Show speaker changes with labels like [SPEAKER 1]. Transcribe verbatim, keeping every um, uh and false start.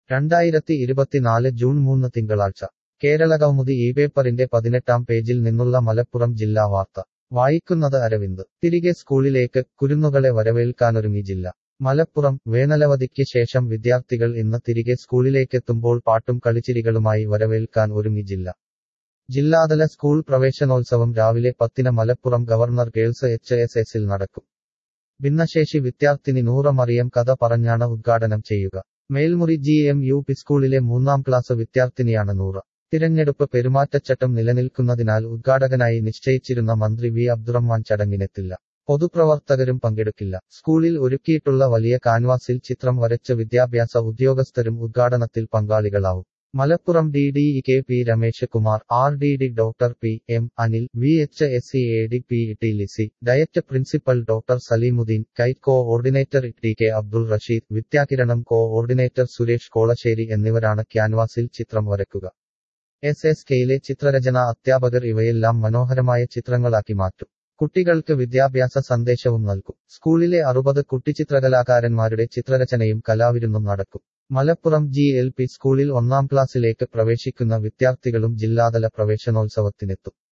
[SPEAKER 1] രണ്ടായിരത്തി ഇരുപത്തിനാല് ജൂൺ മൂന്ന് തിങ്കളാഴ്ച കേരളകൗമുദി ഈ പേപ്പറിന്റെ പതിനെട്ടാം പേജിൽ നിന്നുള്ള മലപ്പുറം ജില്ലാ വാർത്ത വായിക്കുന്നത് അരവിന്ദ്. തിരികെ സ്കൂളിലേക്ക്, കുരുന്നുകളെ വരവേൽക്കാനൊരുങ്ങി ജില്ല. മലപ്പുറം. വേനലവധിക്ക് ശേഷം വിദ്യാർത്ഥികൾ ഇന്ന് തിരികെ സ്കൂളിലേക്കെത്തുമ്പോൾ പാട്ടും കളിച്ചിരികളുമായി വരവേൽക്കാൻ ഒരുങ്ങി ജില്ല. ജില്ലാതല സ്കൂൾ പ്രവേശനോത്സവം രാവിലെ പത്തിന് Malappuram governor girls H S എസിൽ നടക്കും. ഭിന്നശേഷി വിദ്യാർത്ഥിനി നൂറ മറിയം കഥ പറഞ്ഞാണ് ഉദ്ഘാടനം ചെയ്യുക. Melmuri G M U P സ്കൂളിലെ മൂന്നാം ക്ലാസ് വിദ്യാർത്ഥിനിയാണ് നൂറ. തിരഞ്ഞെടുപ്പ് പെരുമാറ്റച്ചട്ടം നിലനിൽക്കുന്നതിനാൽ ഉദ്ഘാടകനായി നിശ്ചയിച്ചിരുന്ന മന്ത്രി വി അബ്ദുറഹ്മാൻ ചടങ്ങിനെത്തില്ല. പൊതുപ്രവർത്തകരും പങ്കെടുക്കില്ല. സ്കൂളിൽ ഒരുക്കിയിട്ടുള്ള വലിയ കാൻവാസിൽ ചിത്രം വരച്ച വിദ്യാഭ്യാസ ഉദ്യോഗസ്ഥരും ഉദ്ഘാടനത്തിൽ പങ്കാളികളാവും. Malappuram D D E K P Ramesh Kumar, R D D doctor P M Anil, V H S C A D P T Lissy, DIET principal doctor Salimuddin, KITE coordinator T K Abdul Rasheed, Vidyakiranam coordinator Suresh Kolassery എന്നിവരാണ് ക്യാൻവാസിൽ ചിത്രം വരയ്ക്കുക. എസ് എസ് കെയിലെ ചിത്രരചനാ അധ്യാപകർ ഇവയെല്ലാം മനോഹരമായ ചിത്രങ്ങളാക്കി മാറ്റും. കുട്ടികൾക്ക് വിദ്യാഭ്യാസ സന്ദേശവും നൽകും. സ്കൂളിലെ അറുപത് കുട്ടിച്ചിത്രകലാകാരന്മാരുടെ ചിത്രരചനയും കലാവിരുന്നും നടക്കും. മലപ്പുറം ജി എൽ പി സ്കൂളിൽ ഒന്നാം ക്ലാസ്സിലേക്ക് പ്രവേശിക്കുന്ന വിദ്യാർത്ഥികളും ജില്ലാതല പ്രവേശനോത്സവത്തിനെത്തും.